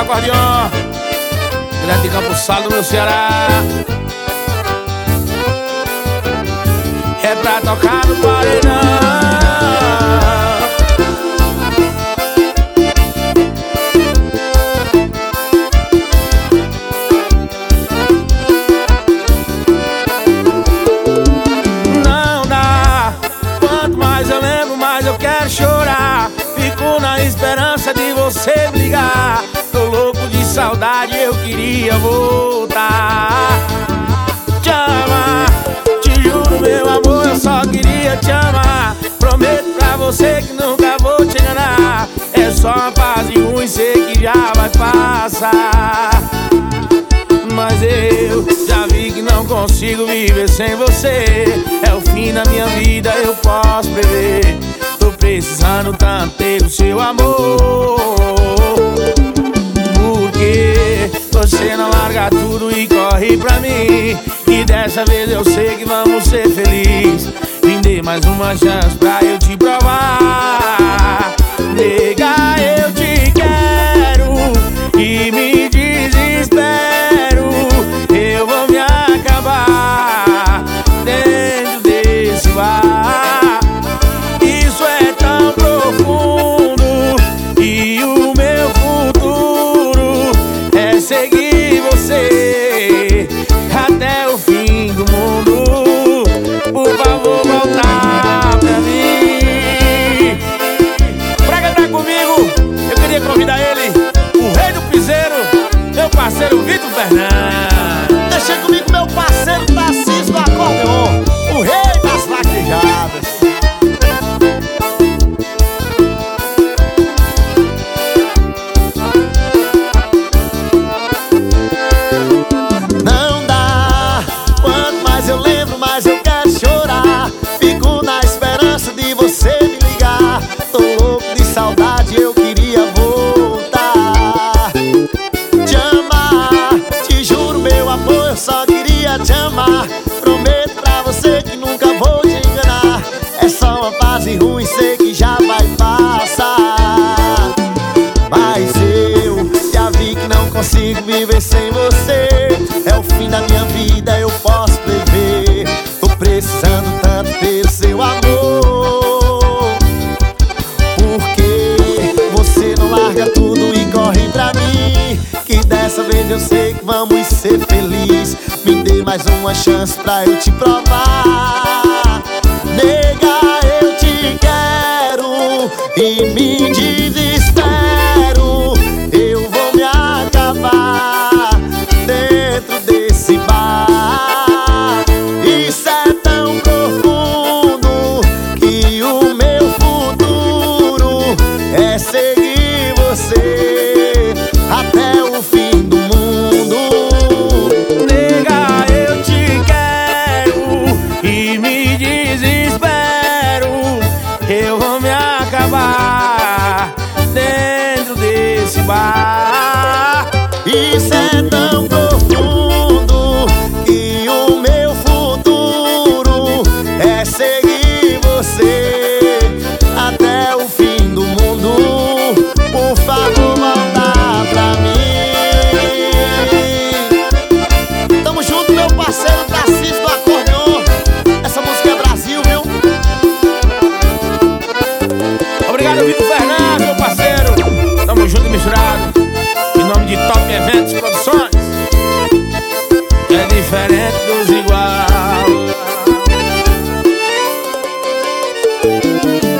acordeon, direto de Campo Salo, no Ceará. É pra tocar no paredão. Eu quero chorar, fico na esperança de você me ligar. Tô louco de saudade, eu queria voltar. Te amar, te juro meu amor, eu só queria te amar. Prometo pra você que nunca vou te enganar. É só uma fase ruim, sei que já vai passar. Mas eu já vi que não consigo viver sem você. É o fim da minha vida, eu posso prever. Tô precisando tanto ter o seu amor. Porque você não larga tudo e corre pra mim. E dessa vez eu sei que vamos ser felizes. Me dê mais uma chance pra eu te provar. Nega, eu te quero e me desespero. Eu vou me acabar dentro desse bar. Isso é tão profundo e o meu futuro é seguir você até o fim do mundo. Por favor, voltar pra mim. Pra cantar comigo, eu queria convidar ele, o rei do piseiro, meu parceiro Vitor Fernandes. Deixa comigo meu parceiro Tarcísio do acordeon, o rei das vaquejadas. Não dá, quanto mais eu lembro, mais eu quero chorar. Fico na esperança de você me ligar. Tô louco de saudade, eu queria voltar. Te amar, te juro meu amor, eu só queria te amar. Prometo pra você que nunca vou te enganar. É só uma fase ruim, sei que já vai passar. Mas eu já vi que não consigo viver sem você. É o fim da minha vida, eu posso prever. Tô precisando tanto ter o seu amor. Porque você não larga tudo e corre pra mim. Que dessa vez eu sei que vamos ser felizes. Me dê mais uma chance pra eu te provar. Nega, eu te quero e me desespero. Eu vou me acabar dentro desse bar. Isso é tão profundo que o meu futuro é seguir você até o fim do mundo. Nega, eu te quero e me desespero. Eu vou me acabar dentro desse bar. Isso é tão profundo que o meu futuro é seguir você até o fim do mundo. Por favor, volta pra mim. Tamo junto, meu parceiro Tarcísio do acordeon. Essa música é Brasil, viu? Obrigado, Vitor Fernandes, meu parceiro. Tamo junto e misturado. Em nome de Top Eventos Produções. É diferente dos igual.